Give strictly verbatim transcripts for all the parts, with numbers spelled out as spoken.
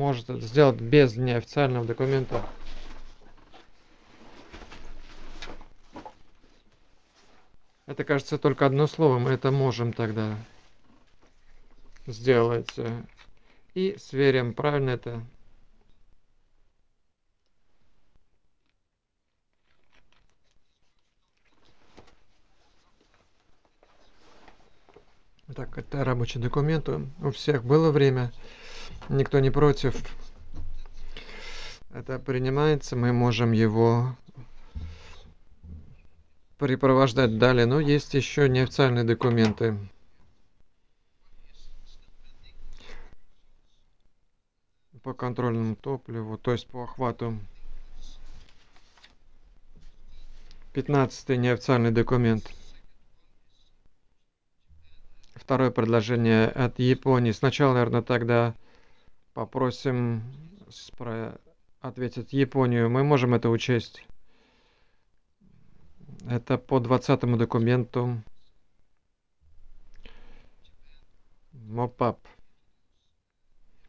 может это сделать без неофициального документа. Это, кажется, только одно слово. Мы это можем тогда сделать. И сверим, правильно это. Так, это рабочий документ. У всех было время. Никто не против. Это принимается. Мы можем его препровождать далее. Но есть еще неофициальные документы. По контрольному топливу, то есть по охвату. Пятнадцатый неофициальный документ. Второе предложение от Японии. Сначала, наверное, тогда попросим спро- ответить Японию. Мы можем это учесть. Это по двадцатому документу. МОПАП.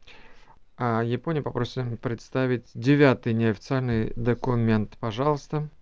А Японию попросим представить девятый неофициальный документ. Пожалуйста.